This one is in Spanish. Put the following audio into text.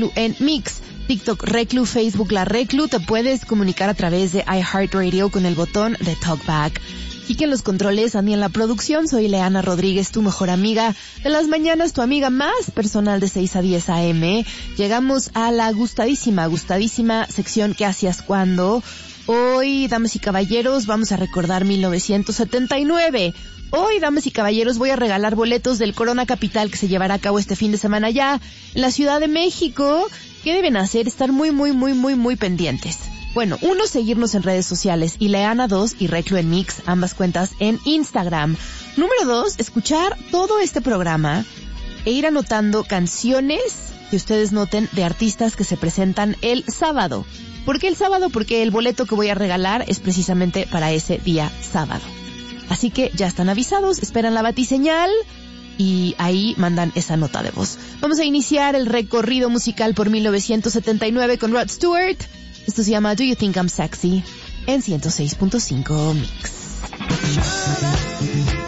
Reclu en Mix. TikTok Reclu, Facebook La Reclu. Te puedes comunicar a través de iHeartRadio con el botón de Talkback. Y que en los controles, a mí en la producción, soy Leana Rodríguez, tu mejor amiga de las mañanas, tu amiga más personal de 6 a 10 a.m. Llegamos a la gustadísima sección ¿Qué hacías cuando? Hoy, damas y caballeros, vamos a recordar 1979. Hoy, damas y caballeros, voy a regalar boletos del Corona Capital que se llevará a cabo este fin de semana ya en la Ciudad de México. ¿Qué deben hacer? Estar muy pendientes. Bueno, 1, seguirnos en redes sociales y Leana 2 y Reclu en Mix, ambas cuentas en Instagram. Número 2, escuchar todo este programa e ir anotando canciones que ustedes noten de artistas que se presentan el sábado. ¿Por qué el sábado? Porque el boleto que voy a regalar es precisamente para ese día sábado. Así que ya están avisados, esperan la batiseñal y ahí mandan esa nota de voz. Vamos a iniciar el recorrido musical por 1979 con Rod Stewart. Esto se llama Do You Think I'm Sexy en 106.5 Mix.